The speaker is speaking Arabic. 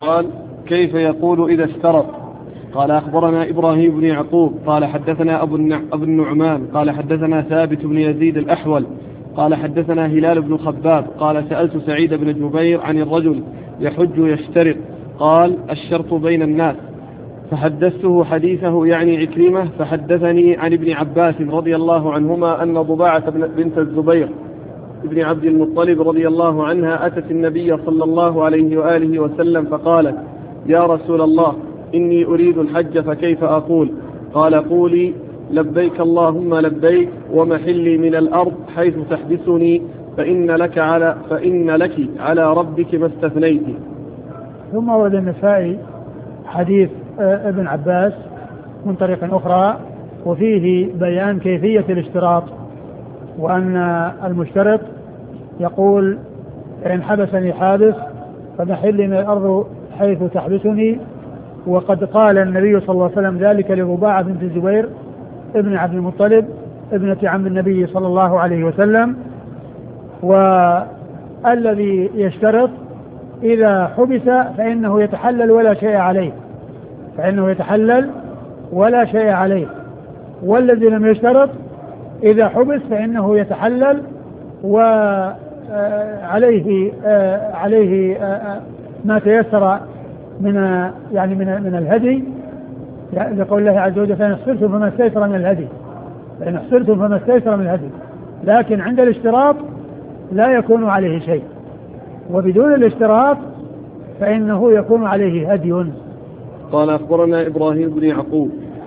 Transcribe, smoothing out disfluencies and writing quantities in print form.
قال كيف يقول إذا اشترط؟ قال أخبرنا إبراهيم بن يعقوب قال حدثنا أبو النعمان قال حدثنا ثابت بن يزيد الأحول قال حدثنا هلال بن خباب قال سألت سعيد بن جبير عن الرجل يحج يشترط، قال الشرط بين الناس، فحدثته حديثه يعني عكرمة، فحدثني عن ابن عباس رضي الله عنهما أن ضباعة بنت الزبير ابن عبد المطلب رضي الله عنها أتت النبي صلى الله عليه وآله وسلم فقالت: يا رسول الله، إني أريد الحج فكيف أقول؟ قال: قولي لبيك اللهم لبيك ومحلي من الأرض حيث تحبسني فإن لك على ربك ما استثنيت. ثم ورد النسائي حديث ابن عباس من طريق أخرى وفيه بيان كيفية الاشتراط، وأن المشترط يقول: إن حبسني حابس فمحلي من الأرض حيث تحبسني. وقد قال النبي صلى الله عليه وسلم ذلك لضباعة بنت الزبير ابن عبد المطلب ابنة عم النبي صلى الله عليه وسلم. والذي يشترط إذا حبس فإنه يتحلل ولا شيء عليه، والذي لم يشترط إذا حبس فإنه يتحلل وعليه ما تيسر من الهدي، لقول الله عز وجل: فإن احصرتم فما استيسر من الهدي. لكن عند الاشتراط لا يكون عليه شيء، وبدون الاشتراط فإنه يكون عليه هدي. قال أخبرنا إبراهيم بن يعقوب